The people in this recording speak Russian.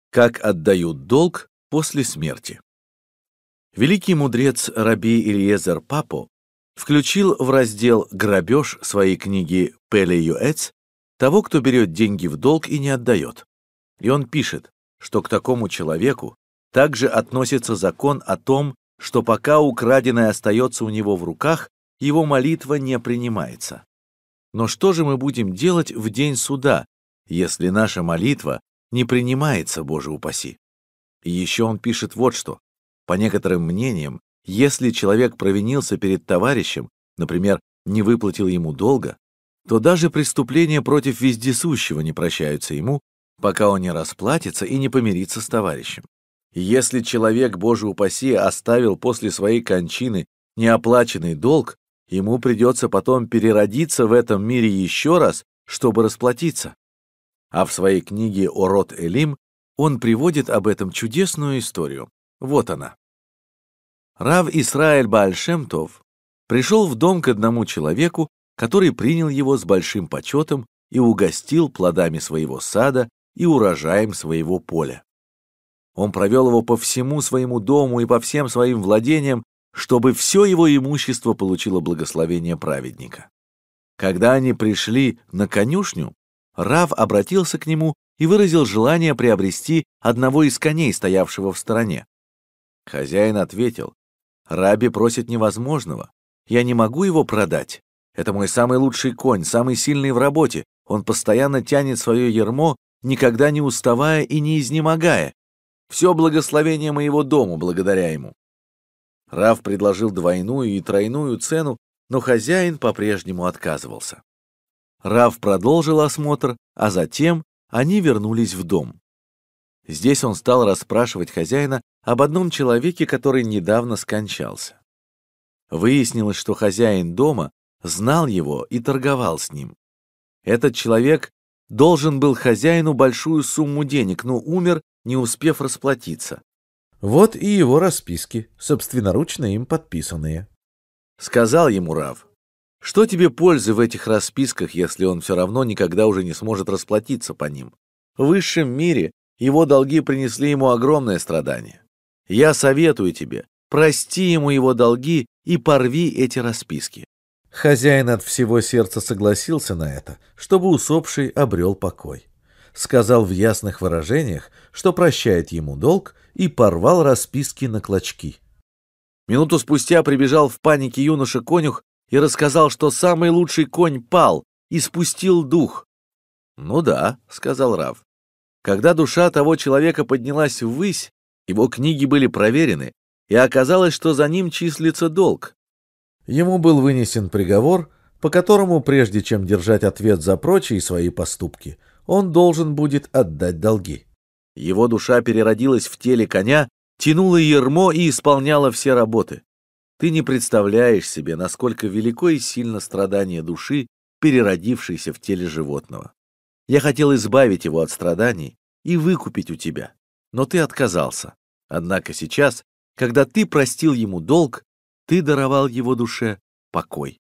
Как отдают долг после смерти. Великий мудрец Раби Элиезер Папо включил в раздел «Грабеж» своей книги «Пеле Юэц» того, кто берет деньги в долг и не отдает. И он пишет, что к такому человеку также относится закон о том, что пока украденное остается у него в руках, его молитва не принимается. Но что же мы будем делать в день суда, если наша молитва не принимается, Боже упаси? И еще он пишет вот что. По некоторым мнениям, если человек провинился перед товарищем, например, не выплатил ему долга, то даже преступления против вездесущего не прощаются ему, пока он не расплатится и не помирится с товарищем. И если человек, Боже упаси, оставил после своей кончины неоплаченный долг, ему придется потом переродиться в этом мире еще раз, чтобы расплатиться. А в своей книге «Орот Элим» он приводит об этом чудесную историю. Вот она. Рав Исраэль Бааль Шем Тов пришел в дом к одному человеку, который принял его с большим почетом и угостил плодами своего сада и урожаем своего поля. Он провел его по всему своему дому и по всем своим владениям, чтобы все его имущество получило благословение праведника. Когда они пришли на конюшню, Рав обратился к нему и выразил желание приобрести одного из коней, стоявшего в стороне. Хозяин ответил: «Раби просит невозможного. Я не могу его продать. Это мой самый лучший конь, самый сильный в работе. Он постоянно тянет свое ярмо, никогда не уставая и не изнемогая. Все благословение моего дому благодаря ему». Рав предложил двойную и тройную цену, но хозяин по-прежнему отказывался. Рав продолжил осмотр, а затем они вернулись в дом. Здесь он стал расспрашивать хозяина об одном человеке, который недавно скончался. Выяснилось, что хозяин дома знал его и торговал с ним. Этот человек должен был хозяину большую сумму денег, но умер, не успев расплатиться. Вот и его расписки, собственноручно им подписанные. Сказал ему Рав: «Что тебе пользы в этих расписках, если он все равно никогда уже не сможет расплатиться по ним? В высшем мире его долги принесли ему огромное страдание. Я советую тебе, прости ему его долги и порви эти расписки». Хозяин от всего сердца согласился на это, чтобы усопший обрел покой. Сказал в ясных выражениях, что прощает ему долг, и порвал расписки на клочки. Минуту спустя прибежал в панике юноша-конюх и рассказал, что самый лучший конь пал и спустил дух. «Ну да», — сказал Рав. Когда душа того человека поднялась ввысь, его книги были проверены, и оказалось, что за ним числится долг. Ему был вынесен приговор, по которому, прежде чем держать ответ за прочие свои поступки, он должен будет отдать долги. Его душа переродилась в теле коня, тянула ярмо и исполняла все работы. Ты не представляешь себе, насколько велико и сильно страдание души, переродившейся в теле животного. Я хотел избавить его от страданий и выкупить у тебя, но ты отказался. Однако сейчас, когда ты простил ему долг, ты даровал его душе покой.